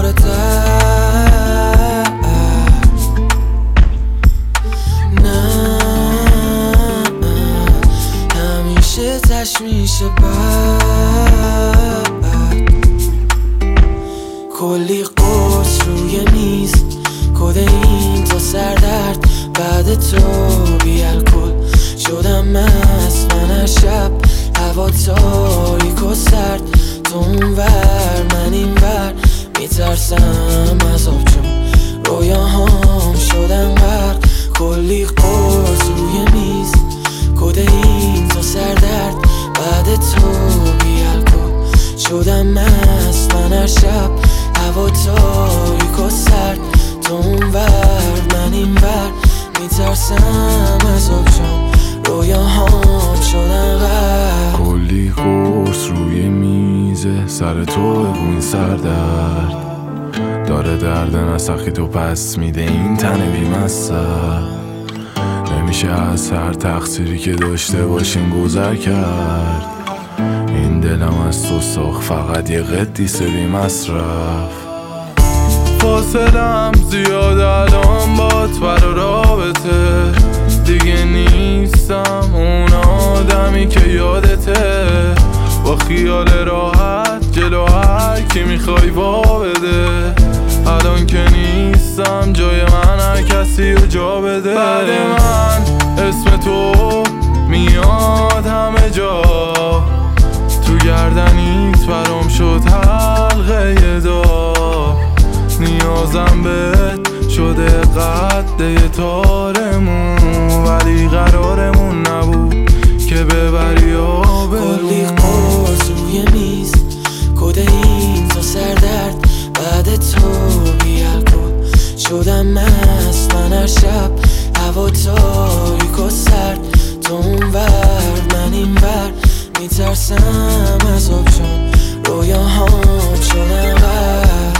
دوباره نه همیشه تشمیشه بد کلی قرص روی میز کد این تا سردرد بعد تو بی الکل شدم مست من هر شب هوا تاریک و سرد تو اونور من اینور میترسم از آب چون رویاهام شدن غرق کلی قرص روی میز کد این تا سردرد بعد تو بی الکل شدم مست من هر شب هوا تاریک و سرد تو اونور من اینور میترسم از آب چون رویاهام شدن غرق کلی قرص روی میزه سر تو این سردرد داره درد نسخی تو پس میده این تن بیمصر نمیشه از هر تقصیری که داشته باشیم گذر کرد این دلم از تو ساخت فقط یه قدیس بی مصرف فاصلم زیاد الان بات برا رابطه دیگه نیستم اون آدمی که یادته با خیال راحت جلو هر کی میخوای وا بده الان که نیستم جای من هر کسی رو جا بده بعد من اسم تو میاد همه جا تو گردنیت برام شد حلقه دار نیازم بهت شده قد تارمون ولی قرارمون نبود که ببری و کلی قرص روی میز کد این تا سردرد بعد تو بی الکل شدم مست من هر شب هوا تاریک و سرد تو اونور من اینور میترسم از آب چون رویاهام شدن غرق